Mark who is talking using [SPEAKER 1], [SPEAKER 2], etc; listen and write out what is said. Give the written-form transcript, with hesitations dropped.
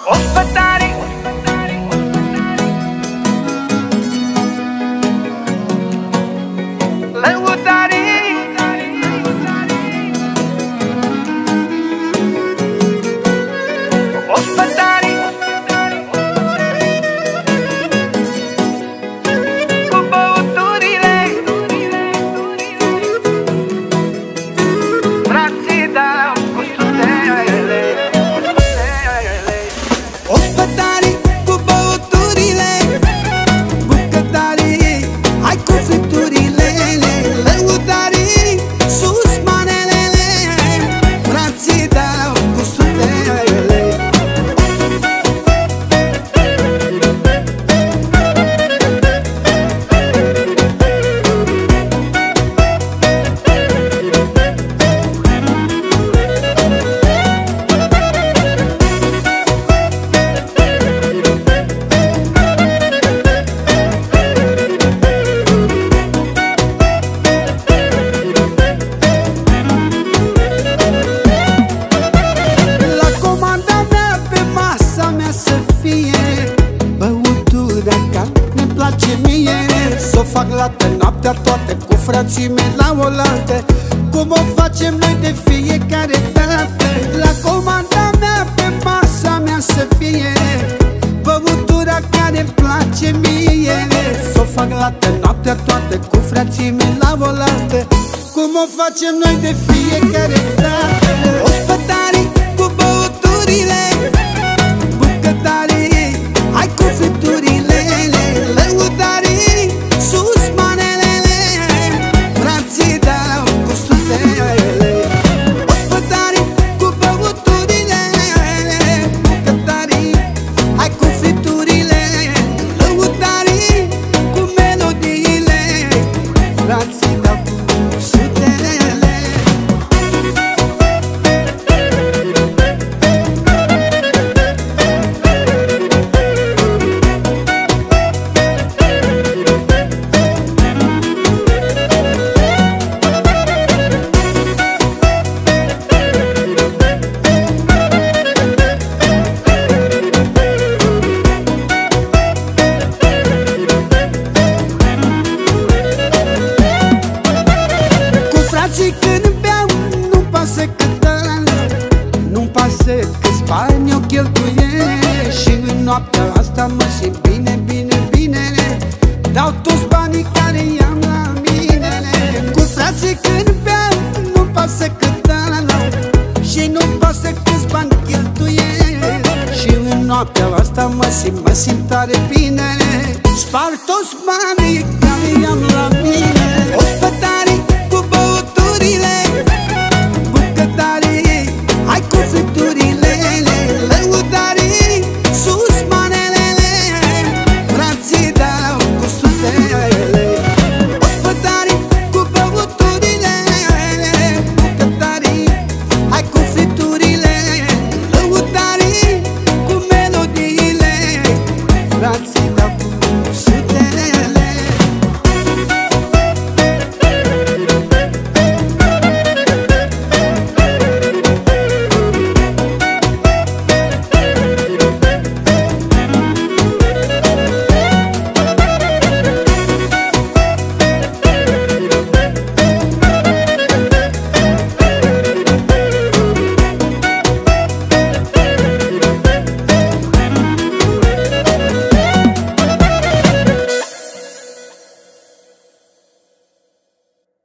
[SPEAKER 1] Ospătarii lăutarii ospătarii cu băuturile frații dau cu sutele.
[SPEAKER 2] Ospătarii cu băuturile, bucătarii, hai cu fripturile, lăutarii, sus manelele, frații dau cu sutele. Să fie băutura care ne place mie, s-o fac lată noaptea toată cu frații mei la oaltă, cum o facem noi de fiecare dată. La comanda mea, pe masa mea să fie băutura care îmi place mie, s-o fac lată noaptea toată cu frații mei la oaltă, cum o facem noi de fiecare dată. Ospătarii cu băuturile, hai cu fripturile, lăutarii, sus manelele, frații dau cu sutele. Ospătarii cu băuturile, bucătarii, hai cu fripturile, lăutarii, cu melodiile, frații dau cu sutele. Când beau, nu-mi pasă cât dă, nu-mi pasă câți bani eu cheltuiesc, și în noaptea asta mă simt bine, bine, bine, dau toți banii care i-am la mine. Cu frații când beau, nu-mi pasă cât dă, și nu-mi pasă câți bani cheltuiesc, și în noaptea asta mă simt tare bine, spar toți banii care i-am la mine.